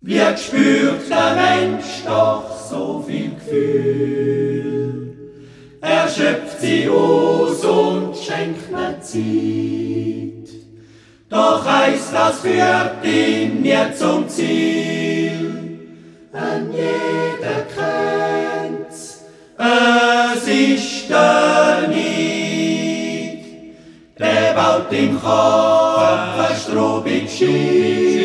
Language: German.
Wie spürt der Mensch doch so viel Gefühl? Er schöpft sie aus und schenkt mir Zeit. Doch heisst das führt ihn nie zum Ziel. Jeder kennt's, es ist der Neid. Der baut im Kopf ein strobig Schein.